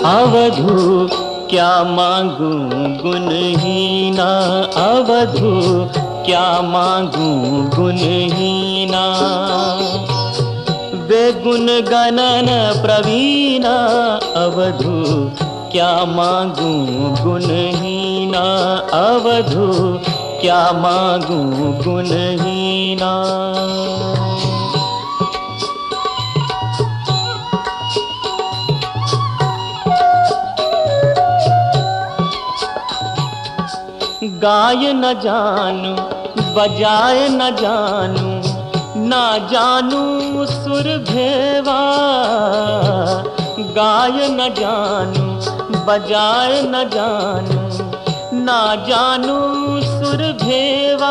अवधू क्या मांगूं गुणहीना, अवधू क्या मांगूं गुणहीना। बेगुण गणन प्रवीणा, अवधू क्या मांगूं गुणहीना, अवधू क्या मांगूं गुणहीना। गाय न जानू बजाए न जानू, ना जानू सुर भेवा। गाय न जानू बजाए न जानू, ना जानू सुर भेवा।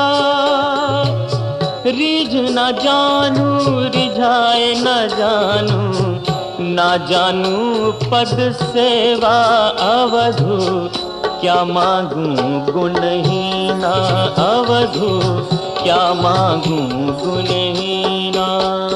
रीझ न जानू रिझाए न जानू, ना जानू पद सेवा। अवधू क्या मांगूं गुणहीना, अवधू क्या मांगूं गुणहीना।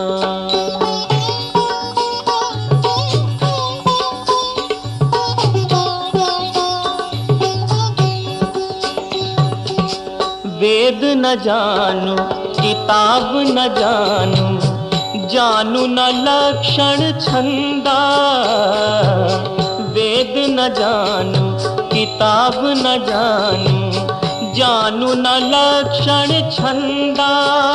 वेद न जानू किताब न जानू, जानू न लक्षण छंदा। वेद न जानू किताब न जानू, जानू न लक्षण छंदा।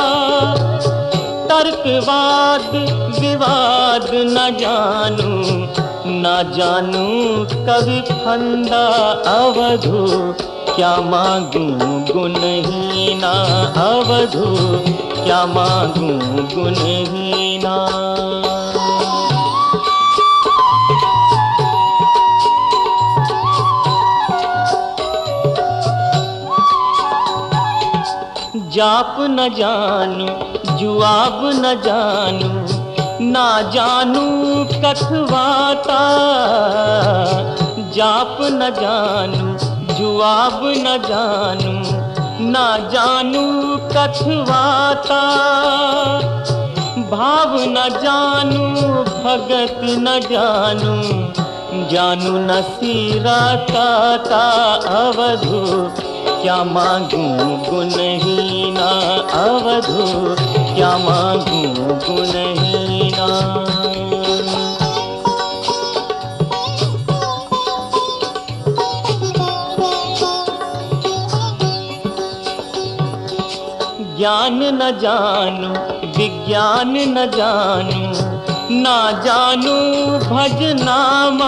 तर्कवाद विवाद न जानू, न जानू कवि फंदा। अवधू क्या मांगूं गुणहीना, अवधू क्या मांगूं गुणहीना। जाप न जानू जुआब न जानू, ना जानू कथवाता। जाप न जानू जुआब न जानू, ना जानू कथवाता। भाव न जानू भगत न जानू, जानू न सीरा काता। अवधू क्या मांगूं गुणहीना, अवधू क्या मांगूं गुणहीना। ज्ञान न जानू विज्ञान न जानू, ना जानू भजनामा।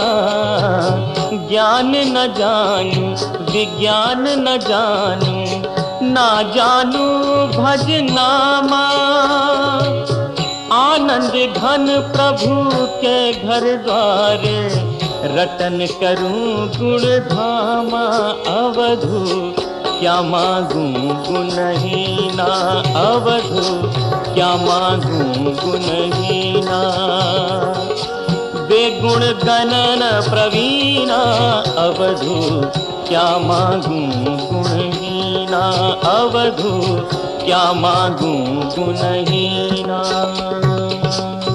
ज्ञान न जानू विज्ञान न जानू, ना जानू भजनामा। आनंद घन प्रभु के घर द्वार, रटन करूं गुण धामा। अवधू क्या मांगूं गुणहीना, अवधू क्या मांगूं गुणहीना। बेगुण गणन प्रवीणा, अवधू क्या मांगूं गुणहीना, अवधू क्या मांगूं गुणहीना।